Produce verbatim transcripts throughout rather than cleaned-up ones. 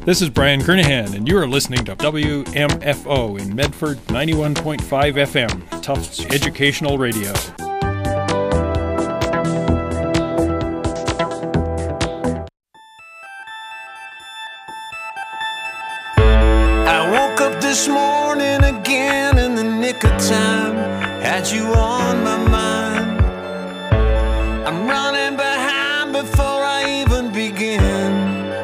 This is Brian Kernahan, and you are listening to W M F O in Medford, ninety-one point five F M, Tufts Educational Radio. I woke up this morning again in the nick of time, had you on my mind. I'm running behind before I even begin.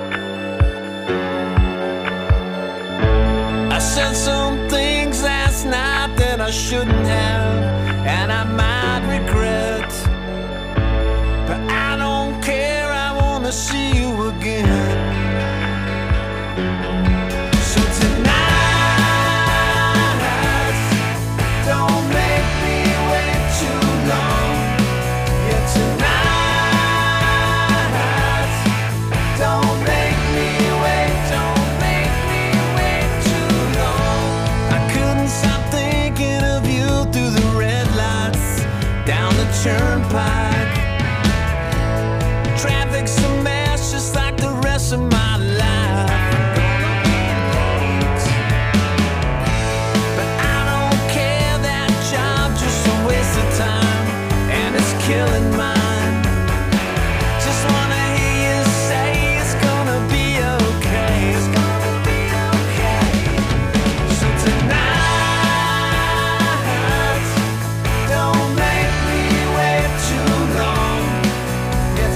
I said some things last night that I shouldn't have, and I might regret, but I don't care, I wanna see you again. So tonight, don't make me wait too long. Yeah, tonight, don't make me wait, don't make me wait too long. I couldn't stop thinking of you through the red lights, down the turnpike. Traffic's a mess just like the rest of my life. Killing mine. Just wanna hear you say it's gonna be okay. It's gonna be okay. So tonight, don't make me wait too long. Yeah,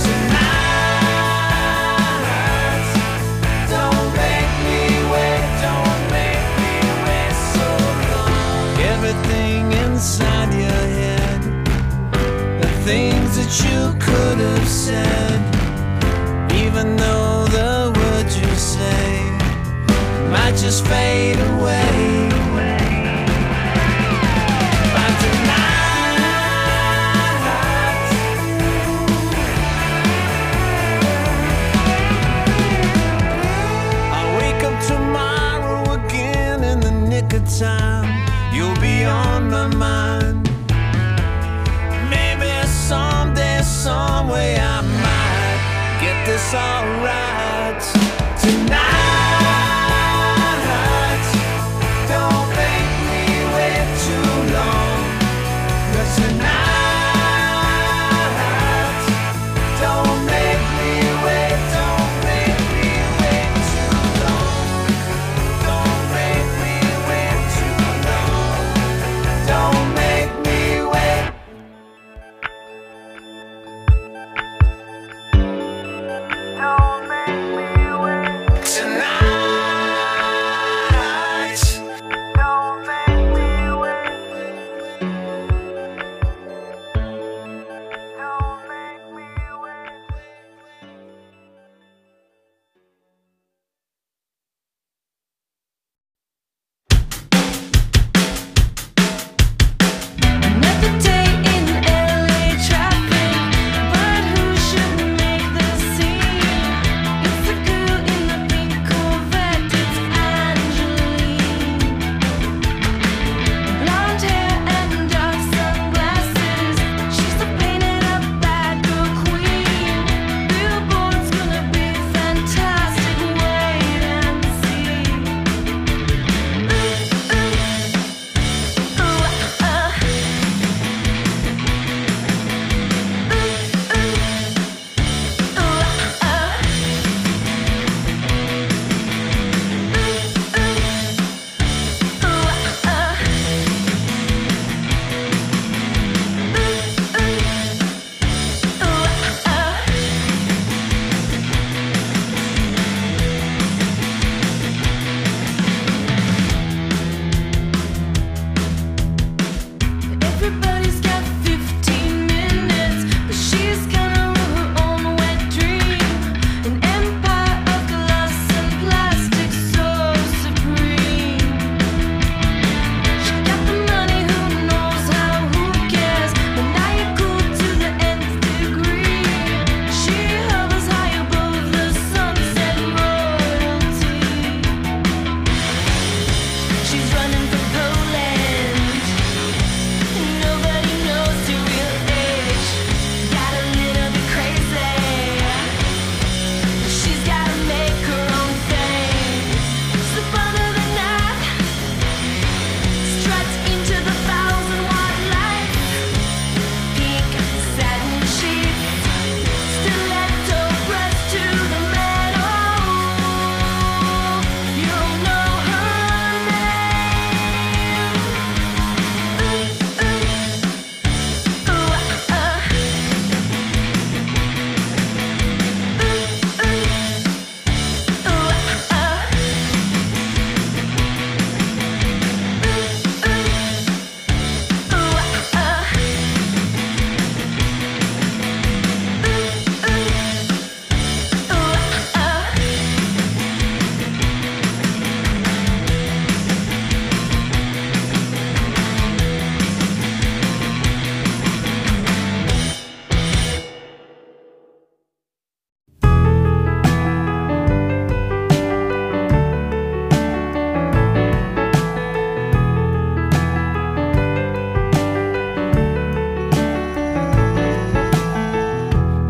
tonight, don't make me wait, don't make me wait so long. Everything inside your head, things that you could have said, even though the words you say might just fade away. By tonight, I'll wake up tomorrow again in the nick of time. You'll be on my mind. Someday, some way I might get this all right. Tonight, don't make me wait too long. But tonight, don't make me wait, don't make me wait too long. Don't make me wait too long. Don't make me wait. Don't make me wait.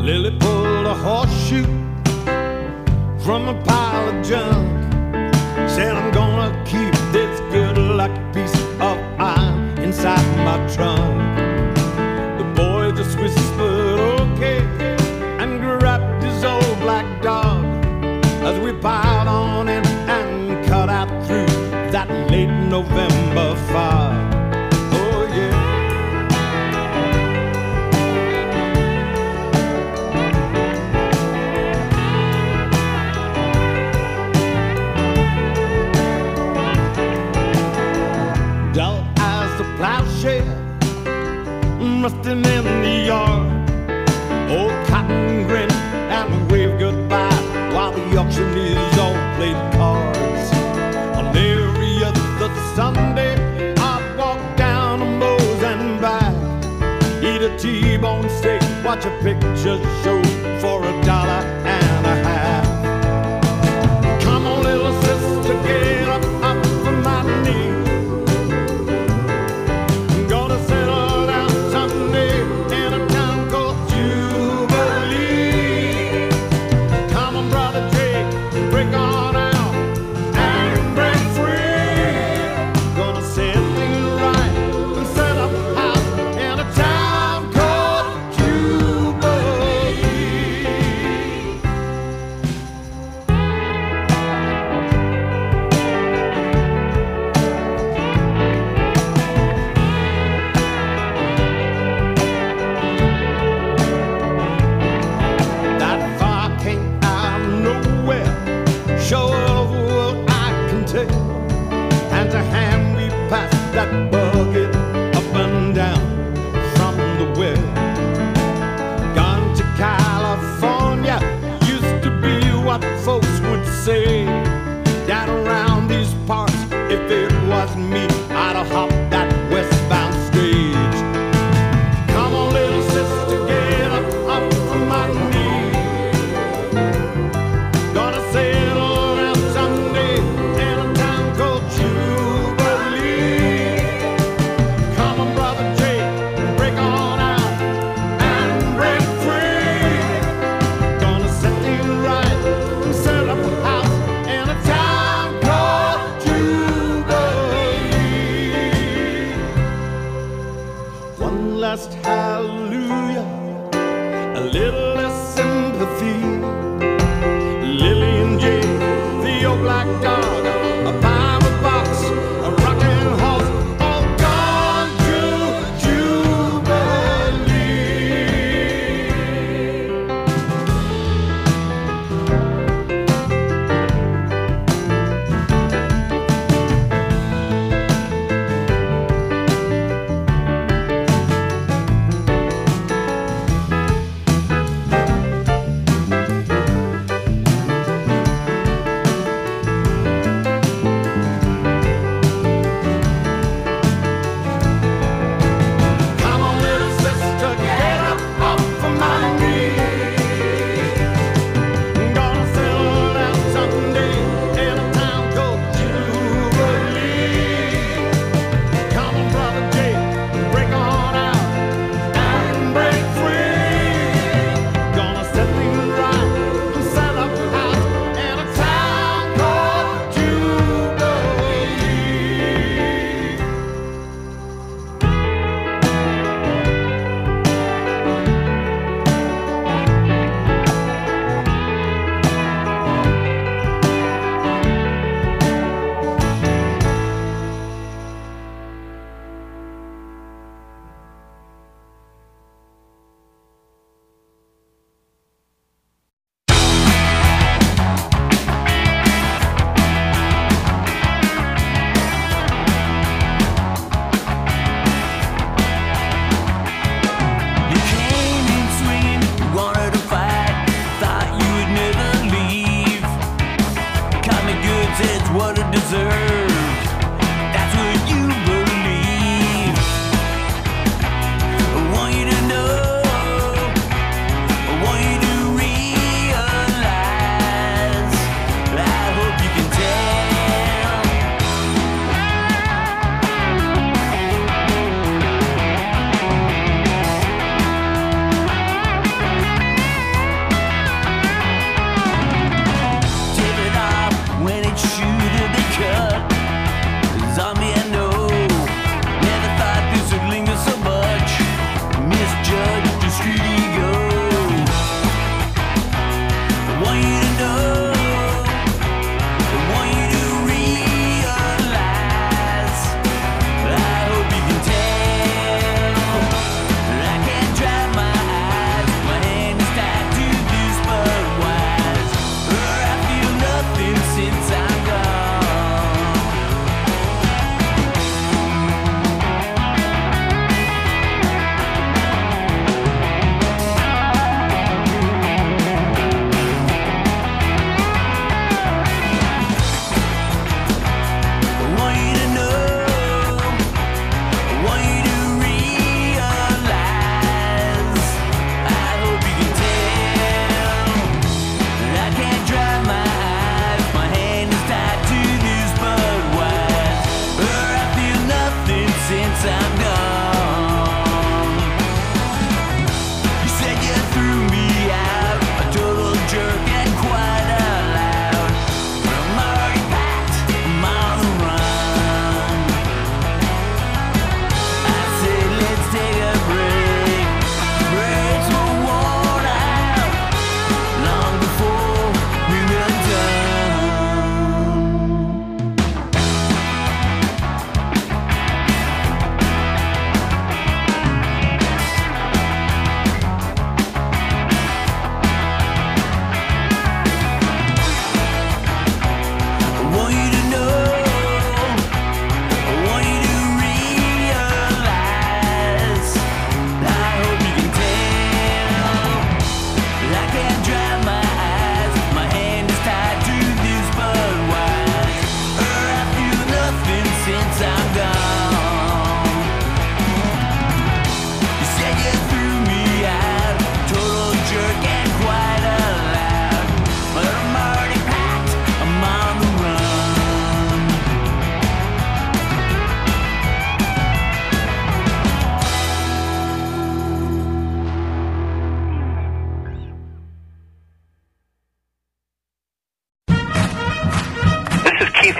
Lily pulled a horseshoe from a pile of junk. Said, I'm gonna keep this good lucky piece of iron inside my trunk. The boy just whispered, okay, and grabbed his old black dog as we piled on in and cut out through that late November fog. Oh, yeah. Dull as the plowshare rusting in the yard. Old Cotton grinned and waved goodbye while the auctioneers all played cards. On every other Sunday, I'd walk down to Moe's and back, eat a T-bone steak, watch a picture show for a dollar and a half. Come on, little sister, get up off of my knee. I'm gonna settle down someday in a town called Jubilee. Come on, brother Jake, break on out and break free. Gonna set things right and set up house in a town called Jubilee.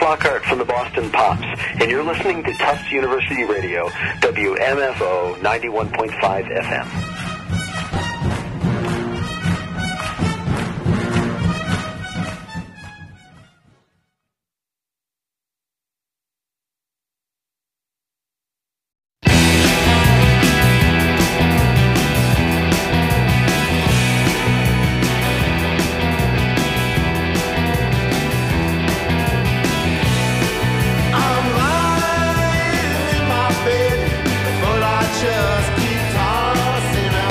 Lockhart from the Boston Pops, and you're listening to Tufts University Radio, W M F O ninety-one point five F M. Just keep tossing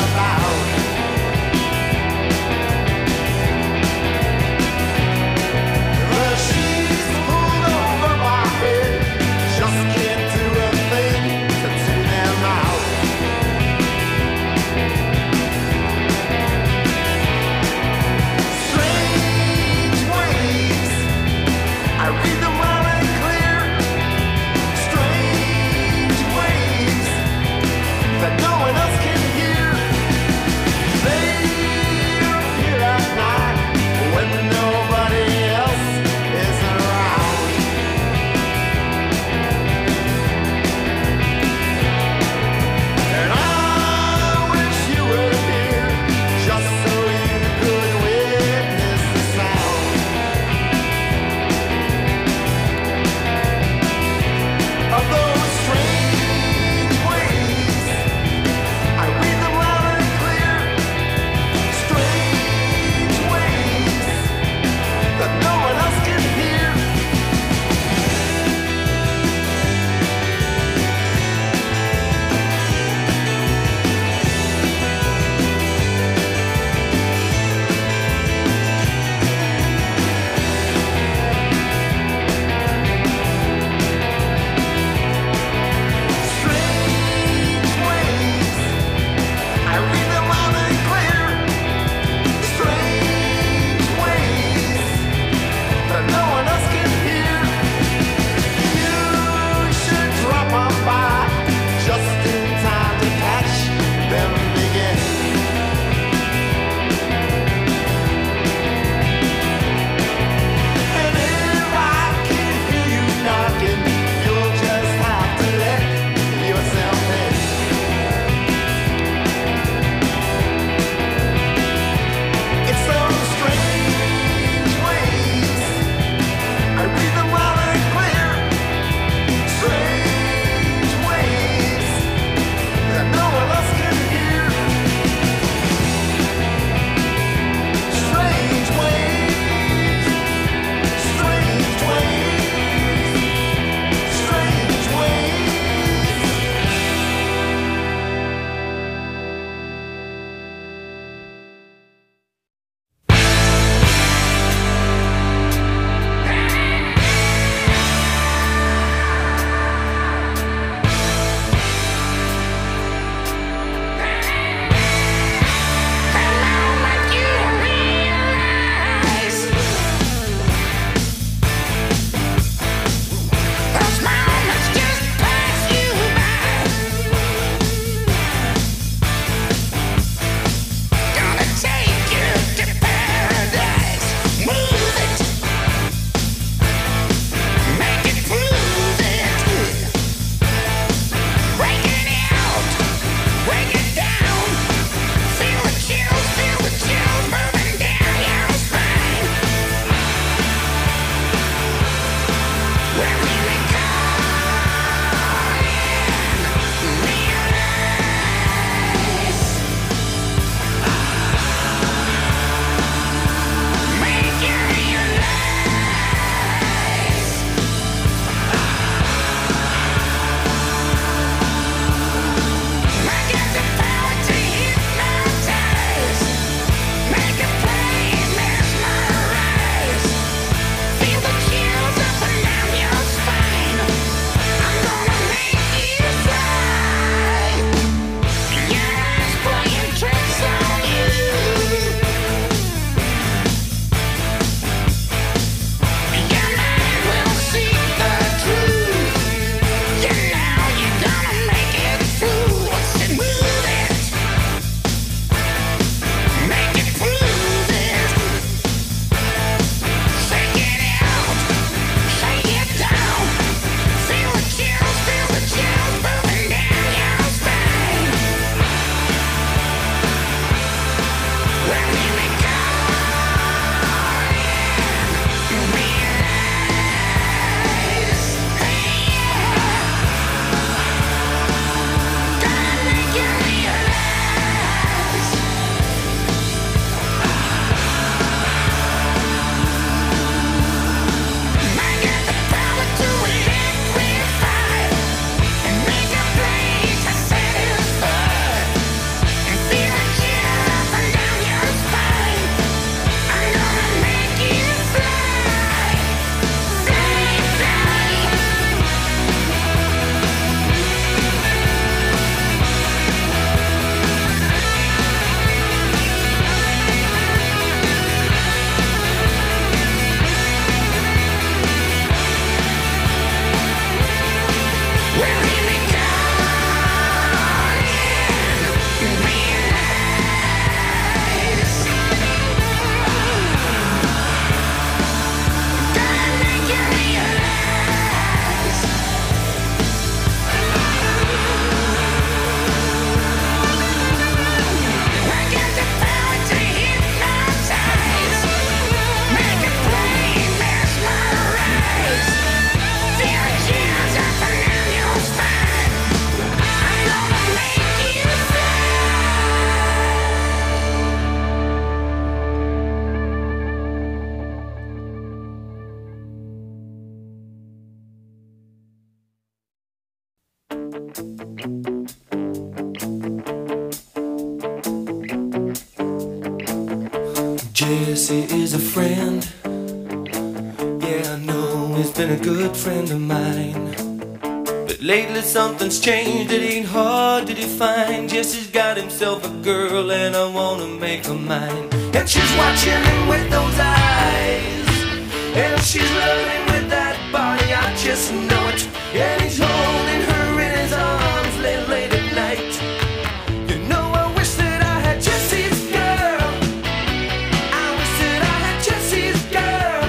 Jesse is a friend. Yeah, I know he's been a good friend of mine. But lately something's changed, it ain't hard to define. Jesse's got himself a girl and I wanna make her mine. And she's watching him with those eyes, and she's loving him with that body, I just know it. And he's holding her in his arms late, late at night. You know I wish that I had Jesse's girl. I wish that I had Jesse's girl.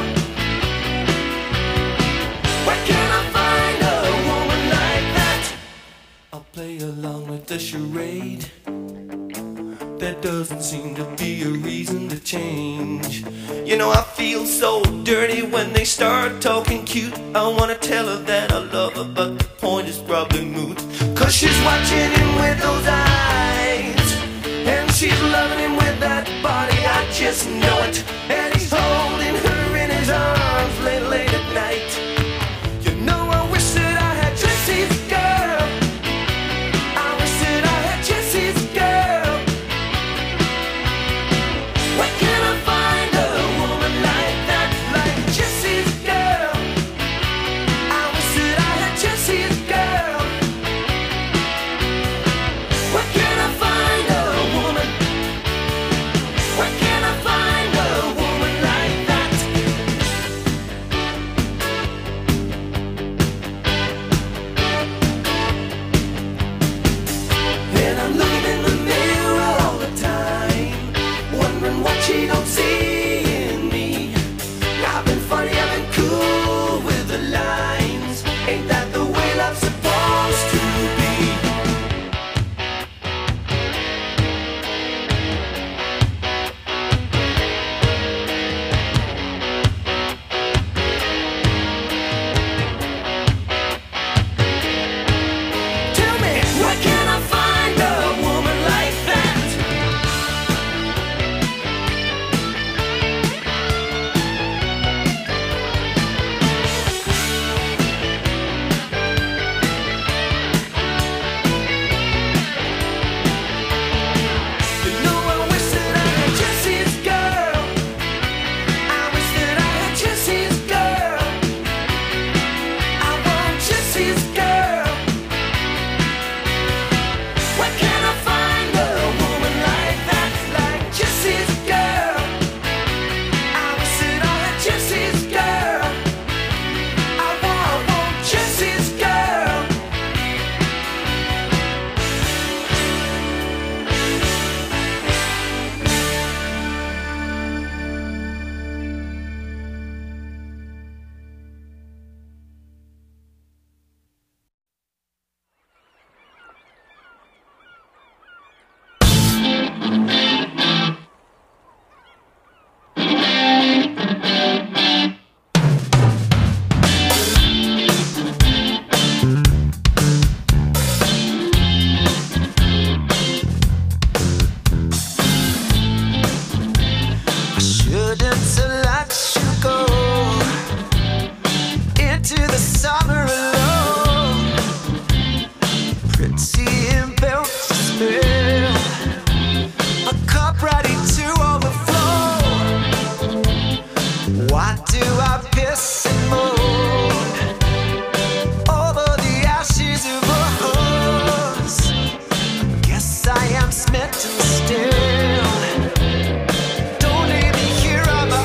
Where can I find a woman like that? I'll play along with the charade. There doesn't seem to be a reason to change. You know I feel so dirty when they start talking cute. I wanna tell her that I love her, but the point is probably moot. Cause she's watching him with those eyes, and she's loving him with that body, I just know it. And he's holding her in his arms late, late at night. You know I wish that I had Jesse's girl. I wish that I had Jesse's girl. Where can I find a woman like that, like Jesse's girl? I wish that I had Jesse's girl. Where can I find a woman? Where can I find a woman like that? And I'm looking in the mirror all the time, wondering what she don't see in me. I've been funny, I've been cool with the lines. Ain't that the way love's supposed to be? Tell me, where can I find a woman like that? You know I wish that I had Jesse's girl. I wish that I had Jesse's girl. I want Jesse's girl. Where can I find a woman like that, like Jesse's girl? I wish that I had Jesse's girl. I want, I want Jesse's girl. I shouldn't have let you go into the summer alone. Pretty impulse to spill a cup ready to overflow. Why do I piss and moan over the ashes of a hose? Guess I am smitten still. Don't leave me here on my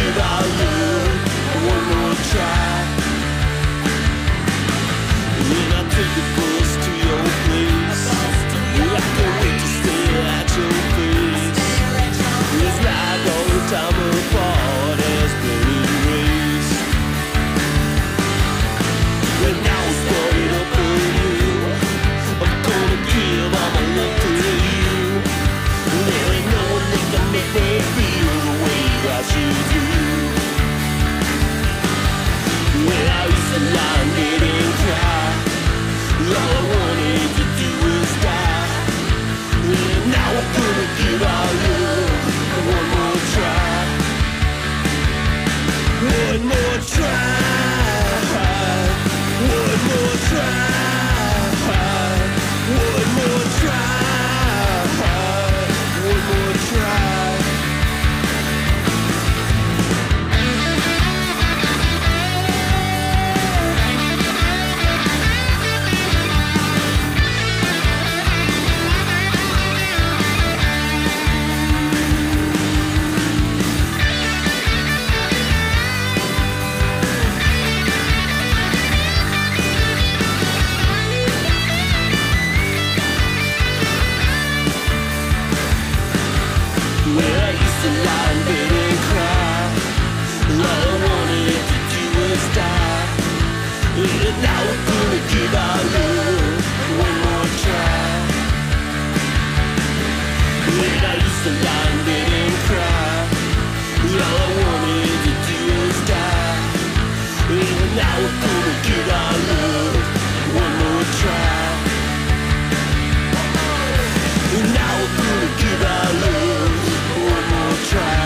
give our love one more try. When I take the bus to your place, I can't wait to stare at your face. It's like all the time apart has been erased. And now it's started up for you. I'm gonna give all my love to you. There ain't no one that can make me feel the way I should do. When I used to lie in bed and cry, all I wanted to do was die. And now I'm gonna give our love one more try. One more try. One more try. One more try. One more try. Where I used to lie in bed and cry, all I wanted to do was die. And now we're gonna give our love one more try. When I used to lie in bed and cry, all I wanted to do was die. And now we're gonna give our love one more try. And now we're gonna give our love one more try.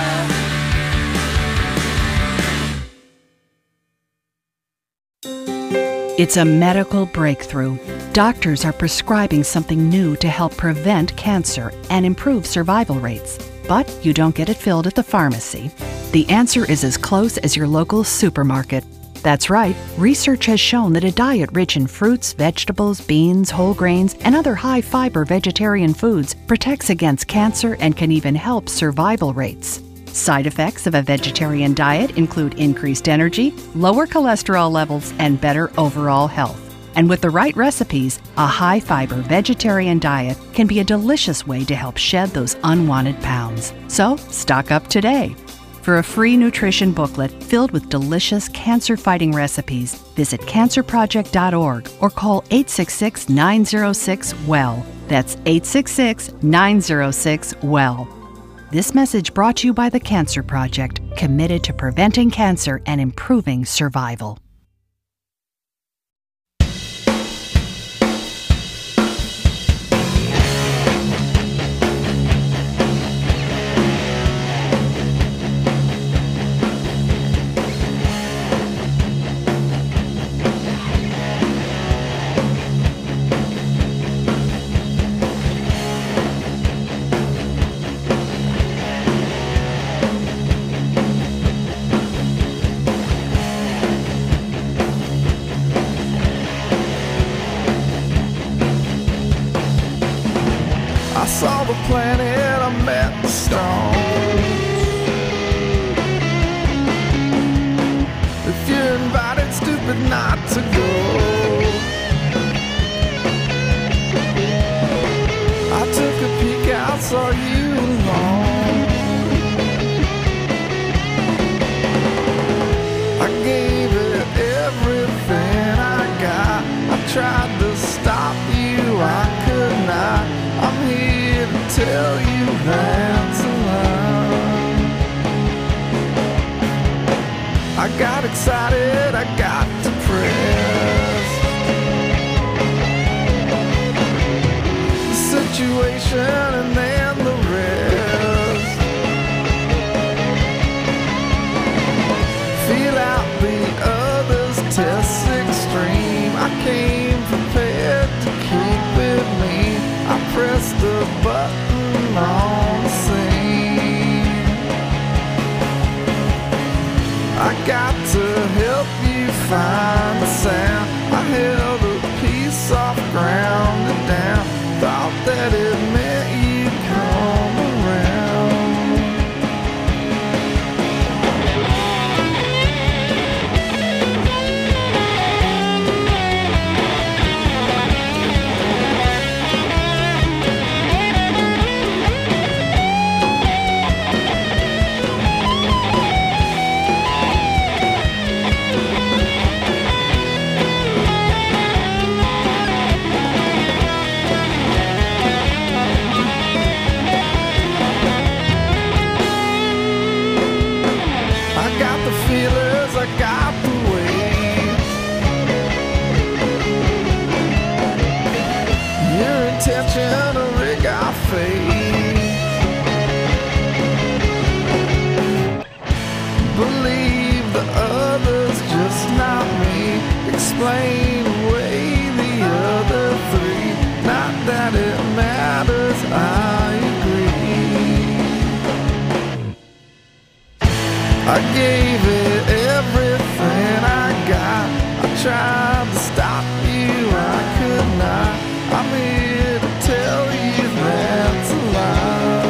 It's a medical breakthrough. Doctors are prescribing something new to help prevent cancer and improve survival rates. But you don't get it filled at the pharmacy. The answer is as close as your local supermarket. That's right, research has shown that a diet rich in fruits, vegetables, beans, whole grains, and other high-fiber vegetarian foods protects against cancer and can even help survival rates. Side effects of a vegetarian diet include increased energy, lower cholesterol levels, and better overall health. And with the right recipes, a high-fiber vegetarian diet can be a delicious way to help shed those unwanted pounds. So, stock up today. For a free nutrition booklet filled with delicious cancer-fighting recipes, visit cancer project dot org or call eight six six, nine zero six, W E L L. That's eight six six, nine zero six, W E L L. This message brought to you by the Cancer Project, committed to preventing cancer and improving survival. I saw the planet, I met the stars. If you're invited, stupid not to go. I took a peek out, saw you alone. I gave it everything I got. I tried to stop you, I could not. I'm here to tell you that's a lie. I got excited, I got depressed. The situation and then the rest. Feel out the other's tests extreme. I came prepared to keep with me. I pressed the button on the scene. I got to help you find the sound. I held a piece off, ground it down. Thought that it meant you'd come around. faith. Believe the others, just not me. Explain away the other three. Not that it matters, I agree. I gave it everything I got. I tried to stop you, I could not. I'm here to tell you that's a lie.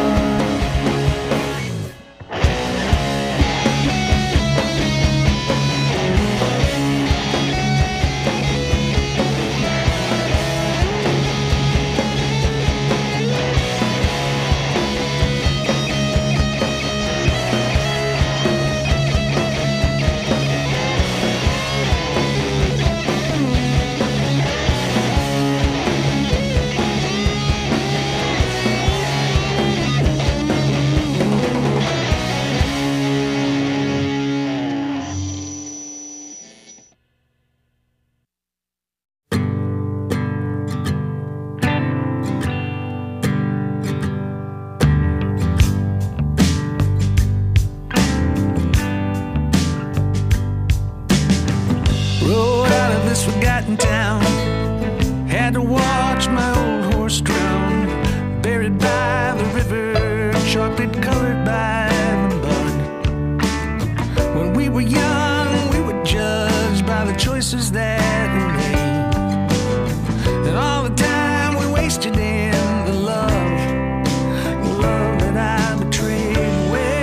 Rode out of this forgotten town, had to watch my old horse drown, buried by the river, chocolate colored by the mud. When we were young, we were judged by the choices that we made, and all the time we wasted in the love, the love that I betrayed.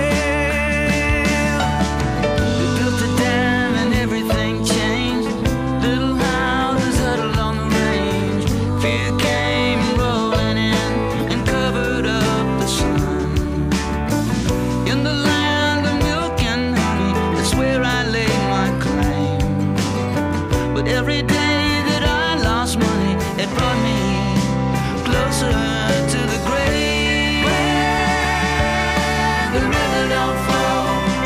Well, they built a dam and everything changed. Little houses huddled on the range. Fear came rolling in and covered up the sun. In the land of milk and honey, that's where I laid my claim. But every day that I lost money, it brought me closer to the grave. Where the river don't flow,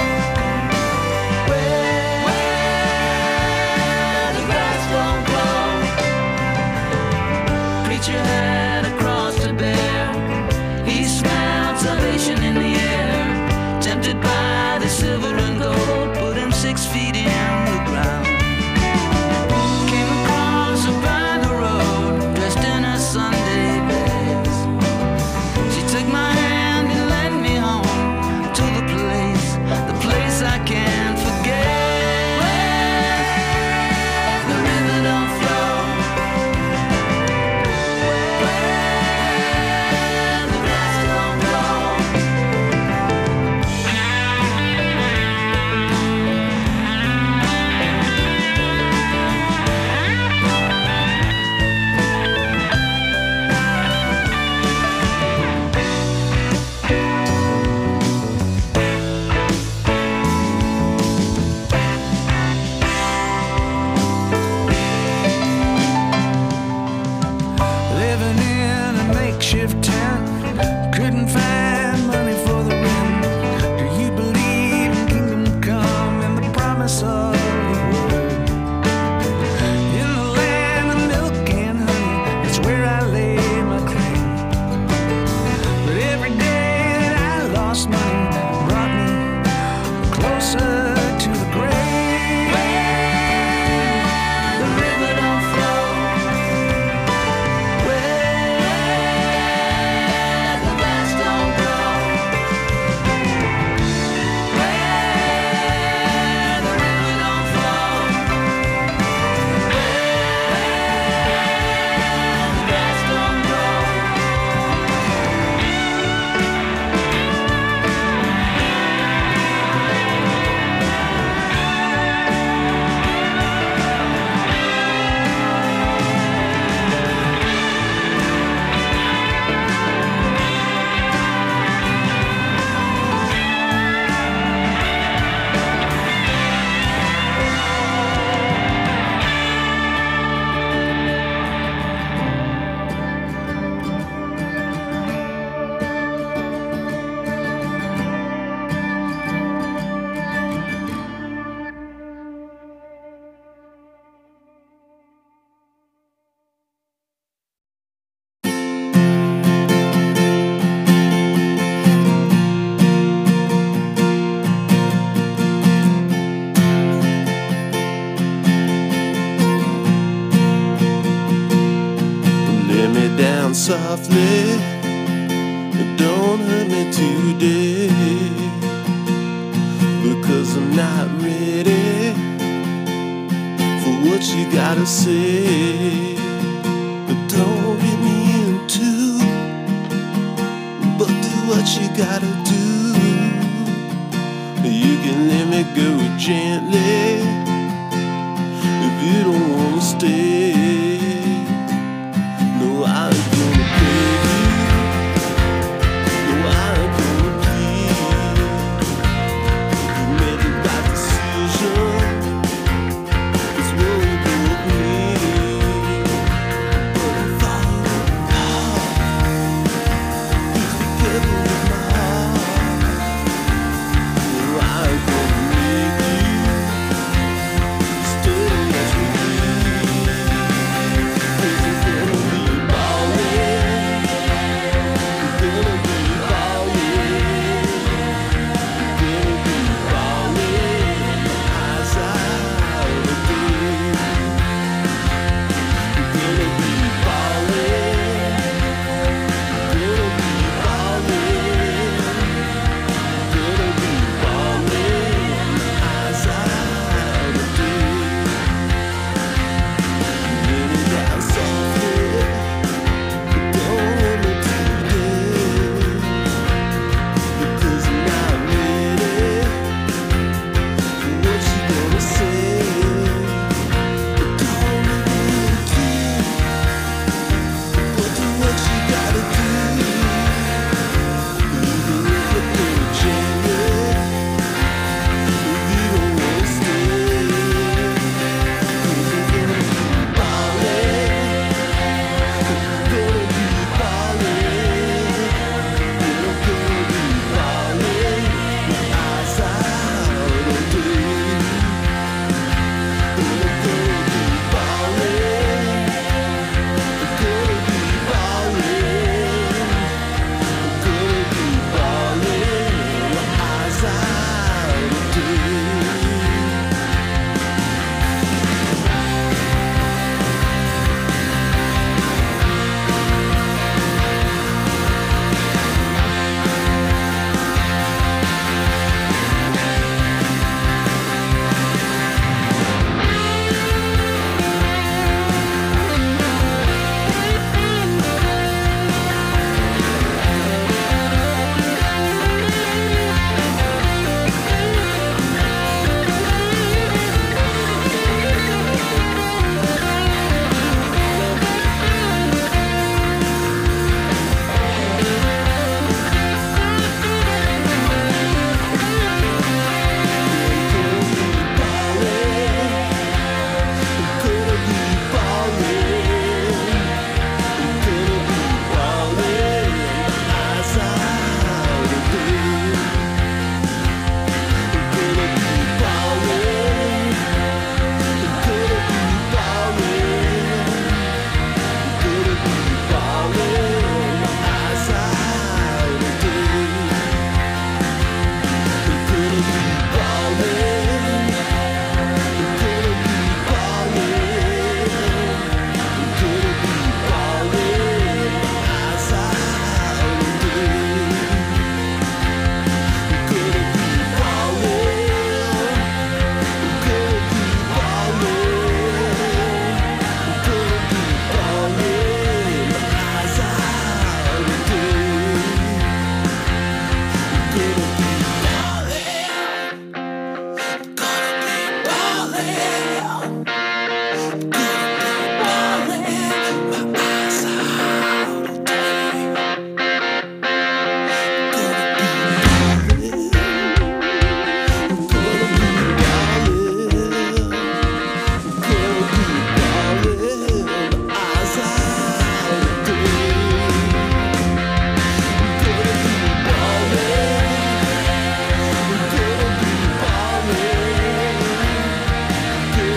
where the grass don't grow. Preacher had a cross to bear. He smelled salvation in the air. Tempted by the silver and gold, put him six feet in the ground. Came across her by the road, dressed in her Sunday best. She took my hand and led me home to the place, the place I can't forget. Where the river don't flow, where the grass don't grow. Living in a makeshift tent, couldn't find money for the rent. Do you believe in kingdom come and the promise of the word? In the land of milk and honey, it's where I lay my claim. But every day that I lost money brought me closer to the grave. The river don't flow, where the grass don't grow. Where the river don't flow, where the grass don't grow. softly, don't hurt me today, because I'm not ready for what you gotta say. But don't get me into, but do what you gotta do. You can let me go gently if you don't wanna stay. No, I ain't gonna beg you. No, I ain't gonna plead. You made the right decision. It's what we both need. But I'm falling apart. Please be careful with my heart. No, I ain't gonna make you stay as we need. 'Cause it's gonna be ballin'. It's gonna be ballin'. It's gonna be ballin'. Eyes out of day. It's gonna be ballin'. It's gonna be ballin'. It's gonna be ballin'. Eyes out of day. Let it down softly. Don't let me today, because I'm not ready for what you gonna say. But don't let me into, but do what you gotta do. You can let me go gently if you don't wanna stay. 'Cause I'm gonna be ballin'. Gonna be ballin'. Gonna be ballin'. My eyes out of day. Gonna be ballin'. Gonna be ballin'. Gonna be ballin'. My eyes out of day. Gonna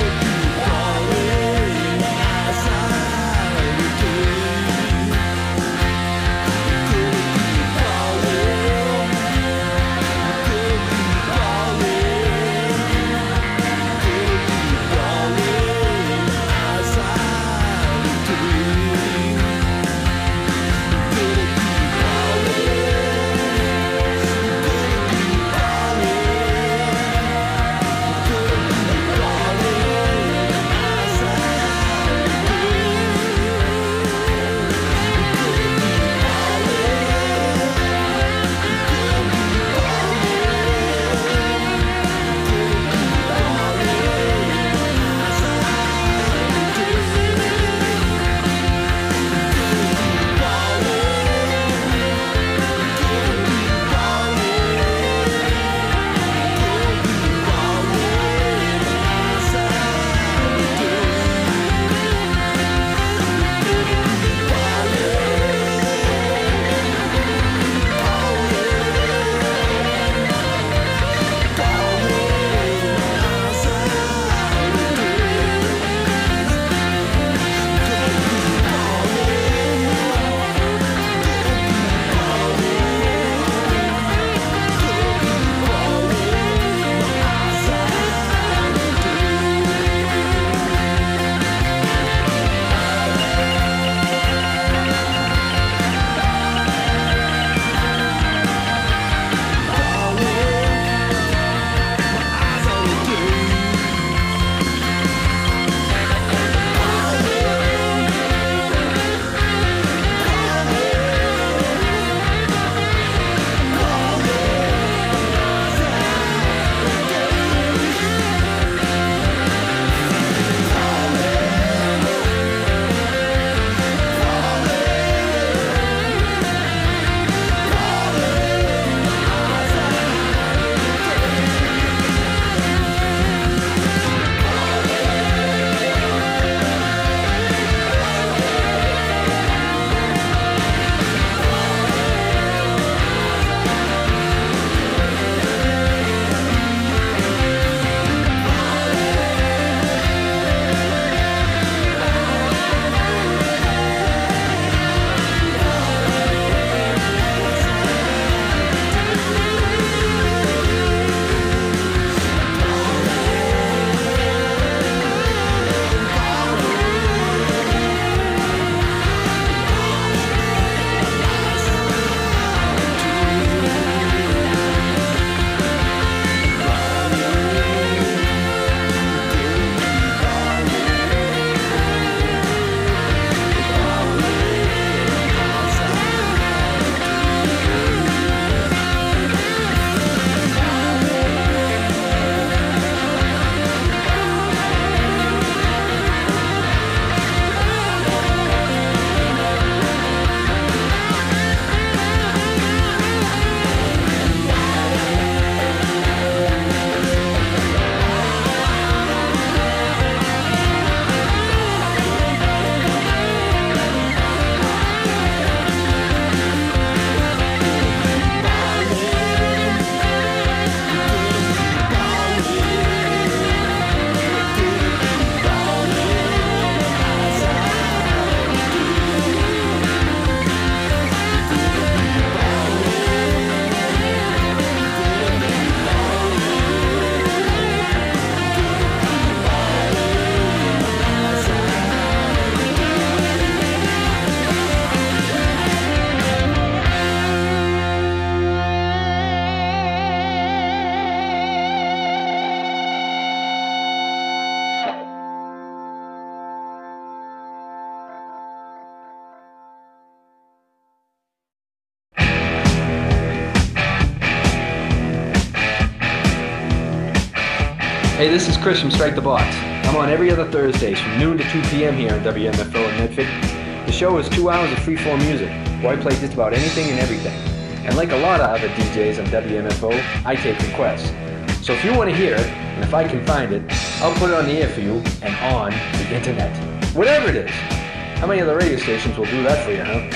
Hey, this is Chris from Strike the Box. I'm on every other Thursdays from noon to two p.m. here on W M F O in Medford. The show is two hours of free-form music, where I play just about anything and everything. And like a lot of other D Js on W M F O, I take requests. So if you want to hear it, and if I can find it, I'll put it on the air for you and on the internet. Whatever it is. How many other radio stations will do that for you, huh?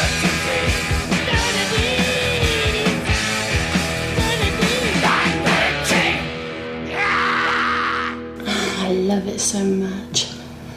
I love it so much.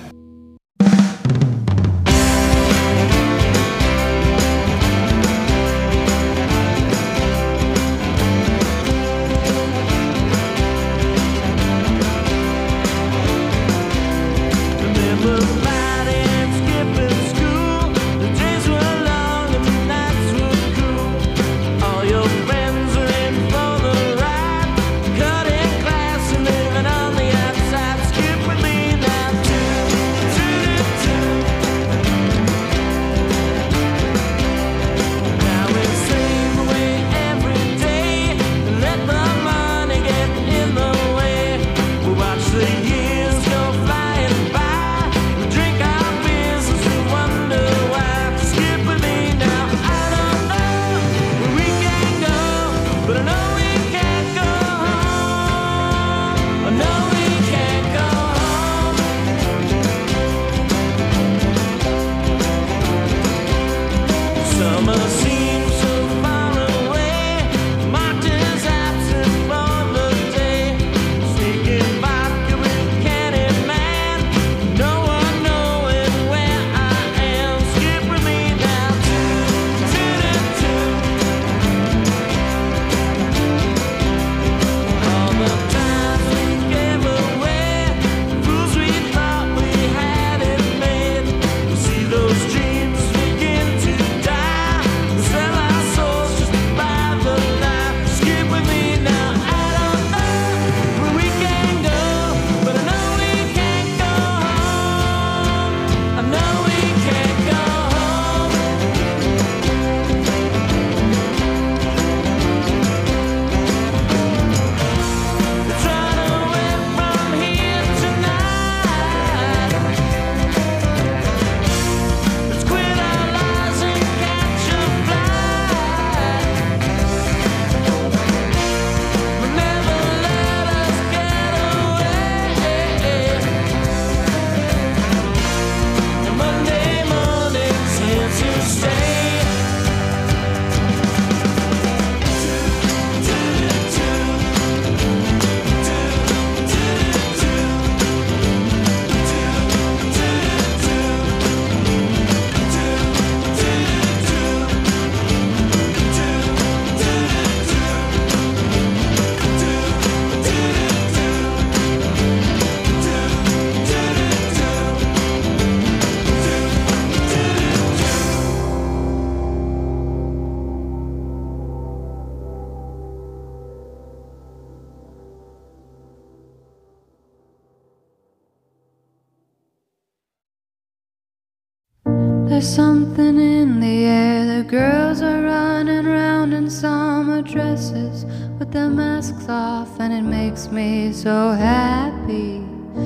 There's something in the air. The girls are running round in summer dresses with their masks off, and it makes me so happy.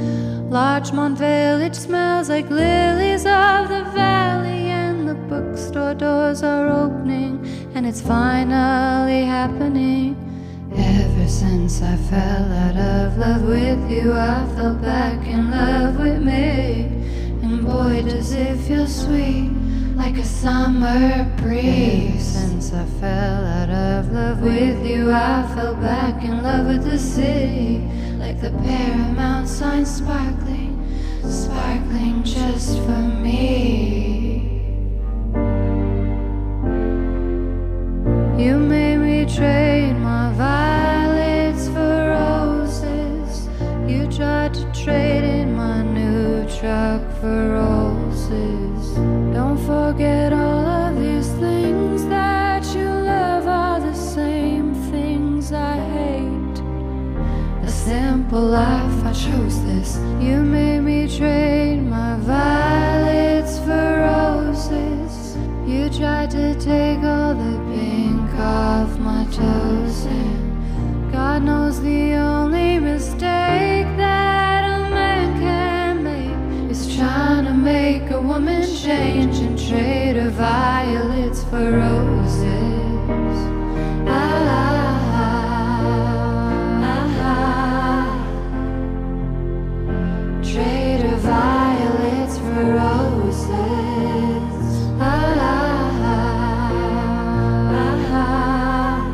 Larchmont Village smells like lilies of the valley, and the bookstore doors are opening, and it's finally happening. Ever since I fell out of love with you, I fell back in love with me. And boy, does it feel sweet, like a summer breeze. Since I fell out of love with you, I fell back in love with the city, like the Paramount sign sparkling, sparkling just for me. You made me trade my violets for roses. You tried to trade in my new truck for roses. Don't forget all of these things that you love are the same things I hate. A simple life, I chose this. You made me trade my violets for roses. You tried to take all the pink off my toes, and God knows the only mistake for roses. Ah, ah, ah, ah.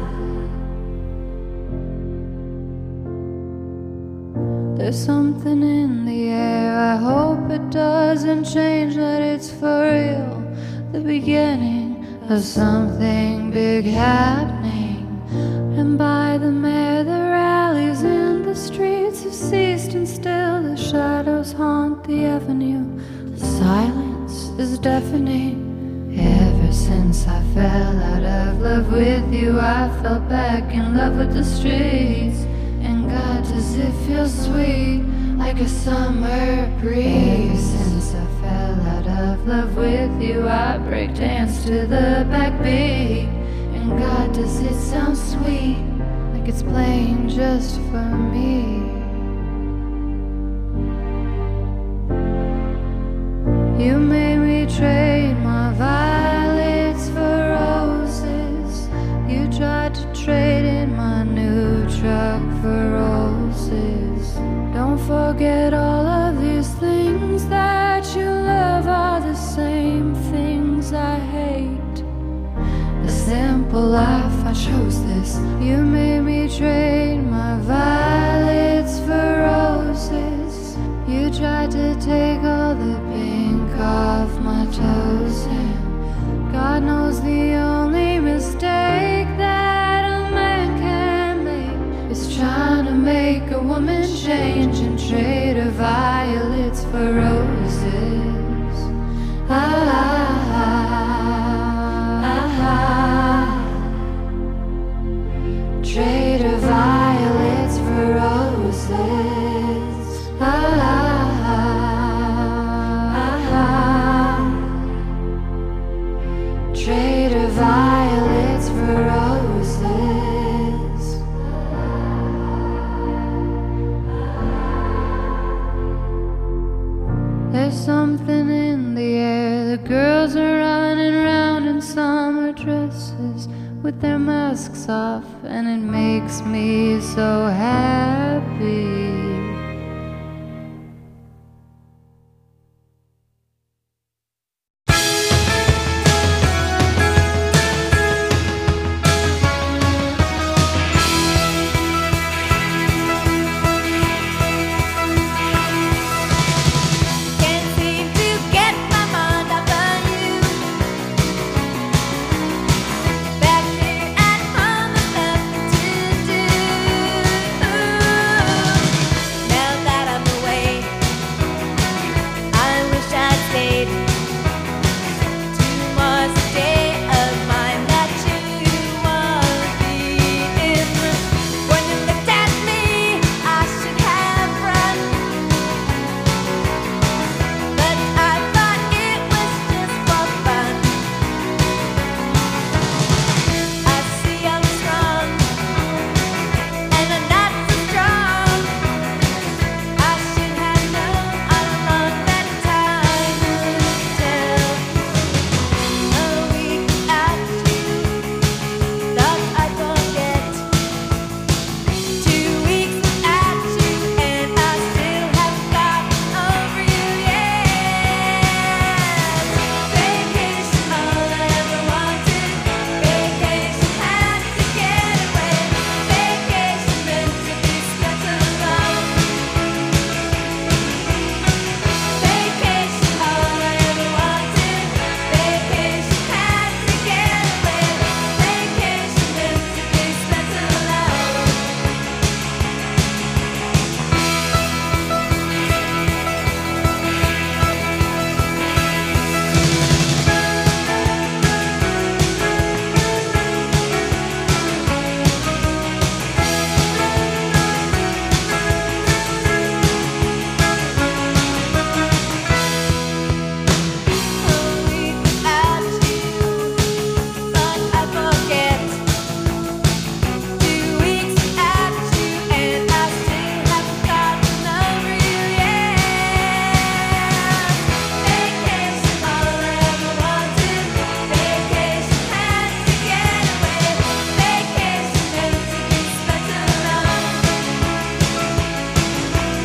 There's something in the air, I hope it doesn't change, that it's for real, the beginning of something big happening. And by the mare, the rallies in the streets have ceased, and still the shadows haunt the avenue. The silence is deafening. Ever since I fell out of love with you, I fell back in love with the streets. And God, does it feel sweet, like a summer breeze. Since I fell out of love with you, I break dance to the backbeat. And God, does it sound sweet, like it's playing just for me. You made me trade my violets for roses. You tried to trade in my new truck for roses. Don't forget all of these things that you love are the same things I hate. The simple life, I chose this. You made me trade my violets for roses. You tried to take all the pink off my toes, and God knows the only mistake that a man can make is trying to make a woman change and trade her violets for roses. Ah, ah, ah, ah. Trade her violets for roses. Ah, ah, ah, ah. Trade her violets for roses. There's something in the air. The girls are running around in summer dresses with their masks off, and it makes me so happy.